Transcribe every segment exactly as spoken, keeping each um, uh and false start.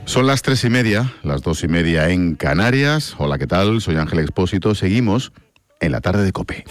Son las tres y media, las dos y media en Canarias. Hola, ¿qué tal? Soy Ángel Expósito. Seguimos en la tarde de COPE.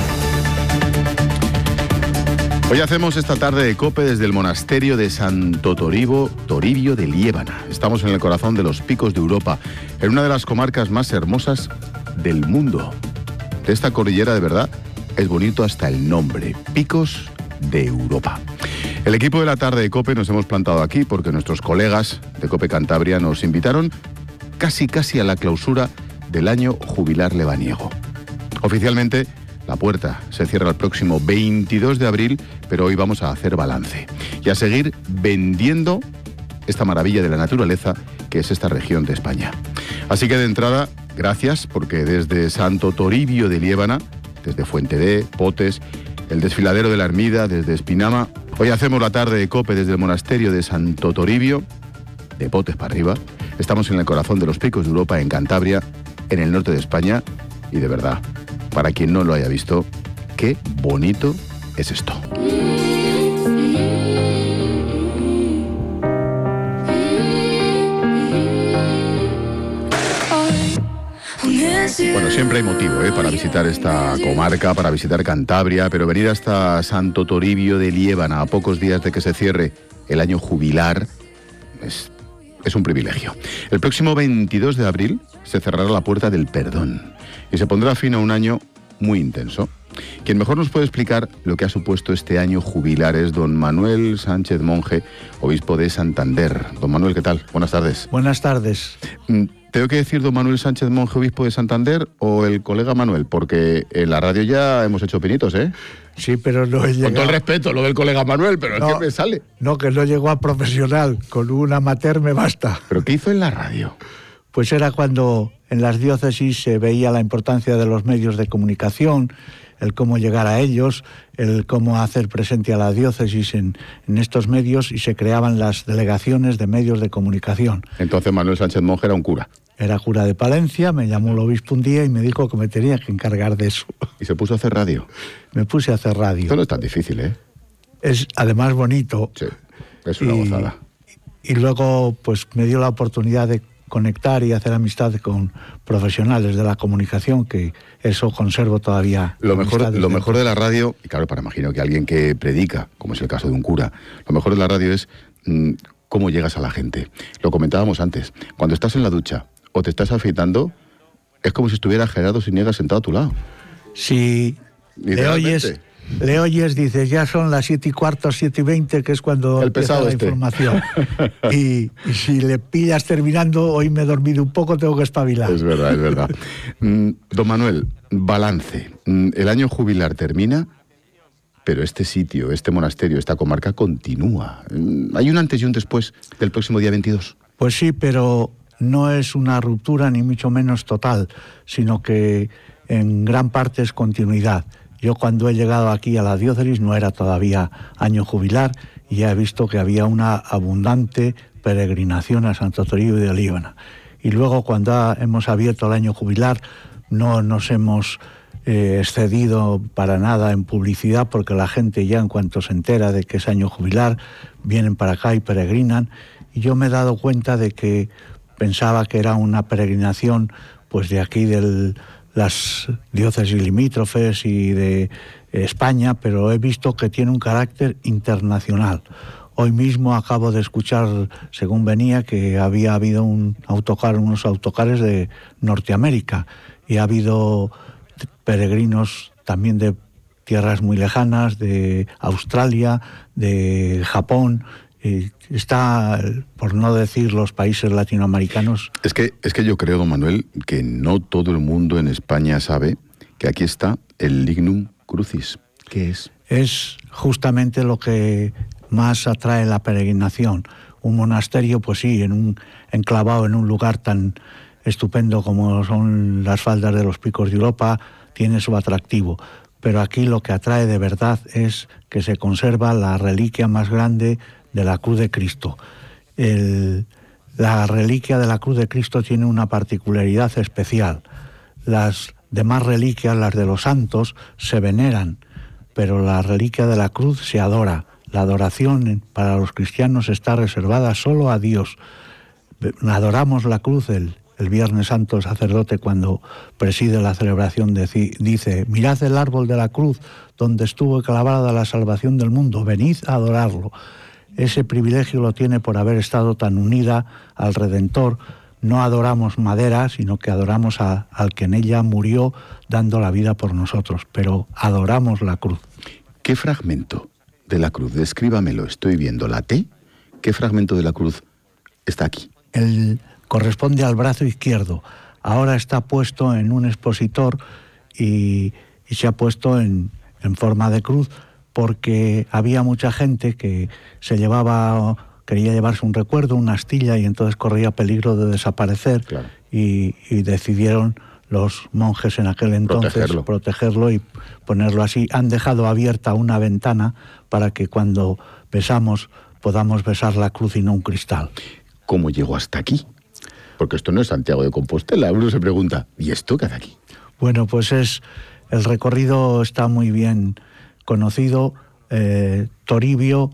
Hoy hacemos esta tarde de COPE desde el monasterio de Santo Toribio, Toribio de Liébana. Estamos en el corazón de los picos de Europa, en una de las comarcas más hermosas del mundo. De esta cordillera, de verdad, es bonito hasta el nombre, Picos de Europa. El equipo de la tarde de COPE nos hemos plantado aquí porque nuestros colegas de COPE Cantabria nos invitaron casi casi a la clausura del año jubilar lebaniego. Oficialmente, la puerta se cierra el próximo veintidós de abril, pero hoy vamos a hacer balance y a seguir vendiendo esta maravilla de la naturaleza que es esta región de España. Así que de entrada, gracias, porque desde Santo Toribio de Liébana, desde Fuente D, Potes, el desfiladero de la Ermida, desde Espinama, hoy hacemos la tarde de COPE desde el monasterio de Santo Toribio, de Potes para arriba. Estamos en el corazón de los picos de Europa, en Cantabria, en el norte de España, y de verdad, para quien no lo haya visto, qué bonito es esto. Bueno, siempre hay motivo ¿eh? para visitar esta comarca, para visitar Cantabria, pero venir hasta Santo Toribio de Liébana a pocos días de que se cierre el año jubilar es, es un privilegio. El próximo veintidós de abril se cerrará la puerta del perdón y se pondrá fin a un año muy intenso. Quien mejor nos puede explicar lo que ha supuesto este año jubilar es don Manuel Sánchez Monje, obispo de Santander. Don Manuel, ¿qué tal? Buenas tardes. Buenas tardes. ¿Tengo que decir don Manuel Sánchez Monje, obispo de Santander, o el colega Manuel? Porque en la radio ya hemos hecho pinitos, ¿eh? Sí, pero no he llegado... Con todo el respeto, lo del colega Manuel, pero no, es que me sale. No, que no llegó a profesional, con un amateur me basta. ¿Pero qué hizo en la radio? Pues era cuando en las diócesis se veía la importancia de los medios de comunicación, el cómo llegar a ellos, el cómo hacer presente a la diócesis en, en estos medios, y se creaban las delegaciones de medios de comunicación. Entonces Manuel Sánchez Monje era un cura. Era cura de Palencia, me llamó el obispo un día y me dijo que me tenía que encargar de eso. ¿Y se puso a hacer radio? Me puse a hacer radio. Esto no es tan difícil, ¿eh? Es además bonito. Sí, es una y, gozada. Y luego pues me dio la oportunidad de conectar y hacer amistad con profesionales de la comunicación, que eso conservo todavía. Lo mejor, lo mejor de la radio, y claro, para imagino que alguien que predica, como es el caso de un cura, lo mejor de la radio es mmm, cómo llegas a la gente. Lo comentábamos antes, cuando estás en la ducha o te estás afeitando, es como si estuviera Gerardo Siniega sentado a tu lado. Si le oyes, le oyes, dices, ya son las siete y cuarto, siete y veinte, que es cuando el empieza pesado la este. información. y, y si le pillas terminando, hoy me he dormido un poco, tengo que espabilar. Es verdad, es verdad. mm, don Manuel, balance. Mm, el año jubilar termina, pero este sitio, este monasterio, esta comarca continúa. Mm, ¿hay un antes y un después del próximo día veintidós? Pues sí, pero no es una ruptura ni mucho menos total, sino que en gran parte es continuidad. Yo cuando he llegado aquí a la diócesis no era todavía año jubilar y ya he visto que había una abundante peregrinación a Santo Toribio de Liébana. Y luego cuando ha, hemos abierto el año jubilar no nos hemos eh, excedido para nada en publicidad, porque la gente ya en cuanto se entera de que es año jubilar vienen para acá y peregrinan. Y yo me he dado cuenta de que pensaba que era una peregrinación pues de aquí de las diócesis limítrofes y de España, pero he visto que tiene un carácter internacional. Hoy mismo acabo de escuchar, según venía, que había habido un autocar, unos autocares de Norteamérica, y ha habido peregrinos también de tierras muy lejanas, de Australia, de Japón. Está, por no decir los países latinoamericanos. Es que, es que yo creo, don Manuel, que no todo el mundo en España sabe que aquí está el Lignum Crucis. ¿Qué es? Es justamente lo que más atrae la peregrinación. Un monasterio, pues sí, en un, enclavado en un lugar tan estupendo como son las faldas de los picos de Europa, tiene su atractivo. Pero aquí lo que atrae de verdad es que se conserva la reliquia más grande de la Cruz de Cristo. El, la reliquia de la Cruz de Cristo tiene una particularidad especial. Las demás reliquias, las de los santos, se veneran, pero la reliquia de la cruz se adora. La adoración para los cristianos está reservada solo a Dios. adoramos la cruz. El, el Viernes Santo, el sacerdote, cuando preside la celebración, dice: mirad el árbol de la cruz donde estuvo clavada la salvación del mundo, venid a adorarlo. Ese privilegio lo tiene por haber estado tan unida al Redentor. No adoramos madera, sino que adoramos a, al que en ella murió dando la vida por nosotros, pero adoramos la cruz. ¿Qué fragmento de la cruz? Descríbamelo, estoy viendo la T. ¿Qué fragmento de la cruz está aquí? El, corresponde al brazo izquierdo. Ahora está puesto en un expositor y, y se ha puesto en, en forma de cruz, porque había mucha gente que se llevaba, quería llevarse un recuerdo, una astilla, y entonces corría peligro de desaparecer. Claro. y, y decidieron los monjes en aquel entonces protegerlo. protegerlo y ponerlo así. Han dejado abierta una ventana para que cuando besamos podamos besar la cruz y no un cristal. ¿Cómo llegó hasta aquí? Porque esto no es Santiago de Compostela. Uno se pregunta, ¿y esto qué hace aquí? Bueno, pues es el recorrido está muy bien conocido. eh, Toribio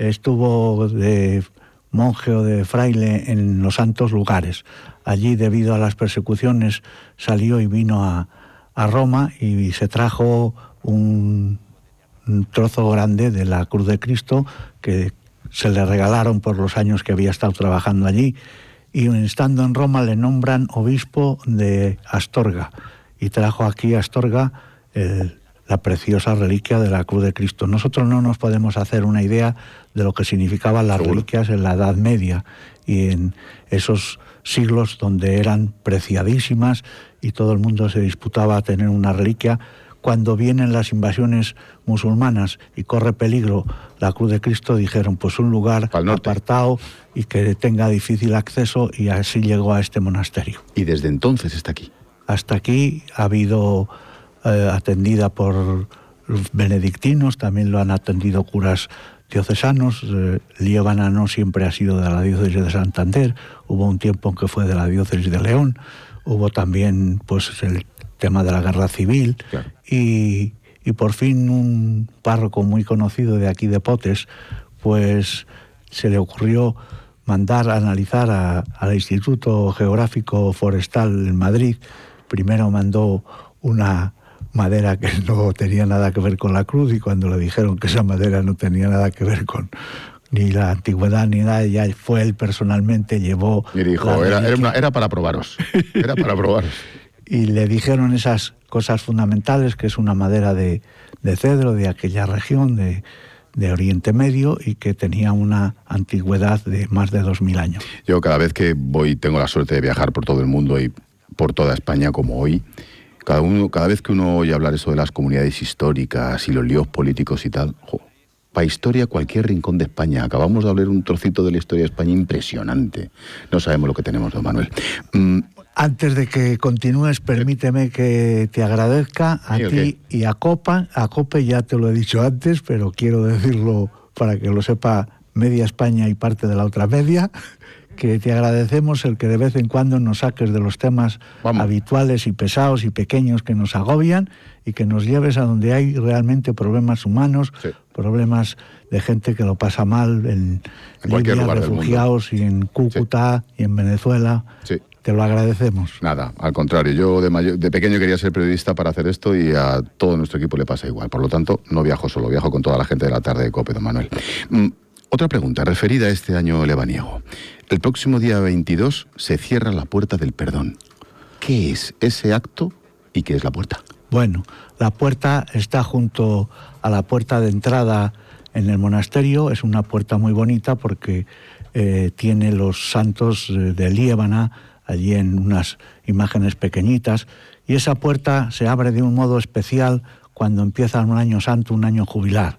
estuvo de monje o de fraile en los santos lugares. Allí, debido a las persecuciones, salió y vino a, a Roma y se trajo un, un trozo grande de la cruz de Cristo que se le regalaron por los años que había estado trabajando allí, y estando en Roma le nombran obispo de Astorga y trajo aquí a Astorga el la preciosa reliquia de la cruz de Cristo. Nosotros no nos podemos hacer una idea de lo que significaban las ¿Seguro? reliquias en la Edad Media y en esos siglos donde eran preciadísimas y todo el mundo se disputaba a tener una reliquia. Cuando vienen las invasiones musulmanas y corre peligro la cruz de Cristo, dijeron, pues un lugar apartado y que tenga difícil acceso, y así llegó a este monasterio. ¿Y desde entonces está aquí? Hasta aquí ha habido... Eh, atendida por los benedictinos, también lo han atendido curas diocesanos. eh, Liébana no siempre ha sido de la diócesis de Santander, hubo un tiempo en que fue de la diócesis de León, hubo también pues el tema de la guerra civil, claro. y, y por fin un párroco muy conocido de aquí de Potes, pues se le ocurrió mandar a analizar a, al Instituto Geográfico Forestal en Madrid. Primero mandó una madera que no tenía nada que ver con la cruz, y cuando le dijeron que esa madera no tenía nada que ver con ni la antigüedad ni nada, ya fue él personalmente, llevó... Y dijo, era, era, una, era para probaros, era para probaros. Y le dijeron esas cosas fundamentales, que es una madera de, de cedro de aquella región, de, de Oriente Medio, y que tenía una antigüedad de más de dos mil años. Yo cada vez que voy, tengo la suerte de viajar por todo el mundo y por toda España como hoy, Cada, uno, cada vez que uno oye hablar eso de las comunidades históricas y los líos políticos y tal, jo, para historia cualquier rincón de España. Acabamos de hablar un trocito de la historia de España impresionante. No sabemos lo que tenemos, don Manuel. Mm. Antes de que continúes, permíteme que te agradezca a sí, ti okay. y a Copa. A Cope ya te lo he dicho antes, pero quiero decirlo para que lo sepa media España y parte de la otra media, que te agradecemos el que de vez en cuando nos saques de los temas Vamos. habituales y pesados y pequeños que nos agobian, y que nos lleves a donde hay realmente problemas humanos, sí. problemas de gente que lo pasa mal en, en Libia, refugiados, y en Cúcuta sí. y en Venezuela. Sí. Te lo agradecemos. Nada, al contrario. Yo de, mayor, de pequeño quería ser periodista para hacer esto, y a todo nuestro equipo le pasa igual. Por lo tanto, no viajo solo, viajo con toda la gente de la tarde de COPE, don Manuel. Mm, otra pregunta, referida a este año lebaniego. El próximo día veintidós se cierra la Puerta del Perdón. ¿Qué es ese acto y qué es la puerta? Bueno, la puerta está junto a la puerta de entrada en el monasterio. Es una puerta muy bonita porque eh, tiene los santos de Liébana allí en unas imágenes pequeñitas, y esa puerta se abre de un modo especial cuando empieza un año santo, un año jubilar.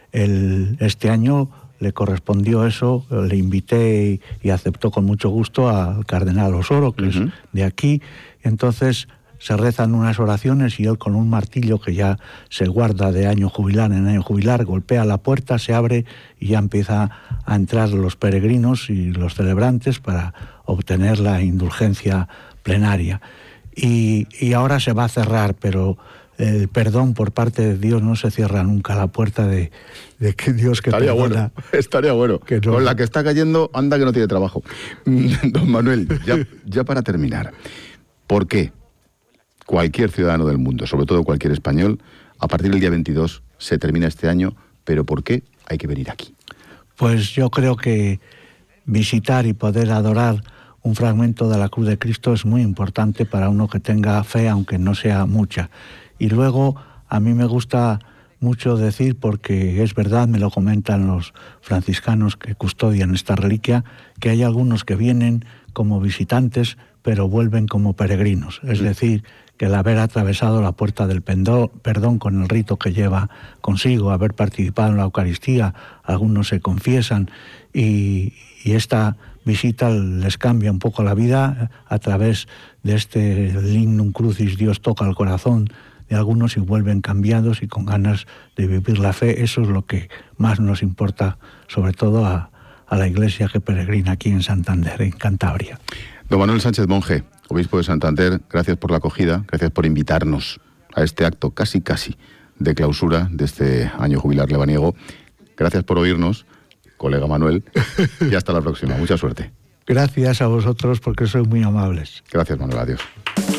El, este año le correspondió eso, le invité y, y aceptó con mucho gusto al cardenal Osoro, que uh-huh. es de aquí. Entonces se rezan unas oraciones y él, con un martillo que ya se guarda de año jubilar en año jubilar, golpea la puerta, se abre y ya empieza a entrar los peregrinos y los celebrantes para obtener la indulgencia plenaria. Y, y ahora se va a cerrar, pero el perdón por parte de Dios no se cierra nunca, la puerta de, de que Dios que estaría perdona. Bueno, estaría bueno. Que no, con la que está cayendo, anda que no tiene trabajo. Don Manuel, ya, ya para terminar, ¿por qué cualquier ciudadano del mundo, sobre todo cualquier español, a partir del día veintidós se termina este año, pero por qué hay que venir aquí? Pues yo creo que visitar y poder adorar un fragmento de la cruz de Cristo es muy importante para uno que tenga fe, aunque no sea mucha. Y luego, a mí me gusta mucho decir, porque es verdad, me lo comentan los franciscanos que custodian esta reliquia, que hay algunos que vienen como visitantes, pero vuelven como peregrinos. Es decir, que el haber atravesado la puerta del perdón con el rito que lleva consigo, haber participado en la Eucaristía, algunos se confiesan, y, y esta visita les cambia un poco la vida a través de este Lignum Crucis. Dios toca el corazón de algunos y vuelven cambiados y con ganas de vivir la fe. Eso es lo que más nos importa, sobre todo a, a la Iglesia que peregrina aquí en Santander, en Cantabria. Don Manuel Sánchez Monje, obispo de Santander, gracias por la acogida, gracias por invitarnos a este acto casi casi de clausura de este año jubilar lebaniego. Gracias por oírnos, colega Manuel, y hasta la próxima. Mucha suerte. Gracias a vosotros porque sois muy amables. Gracias, Manuel. Adiós.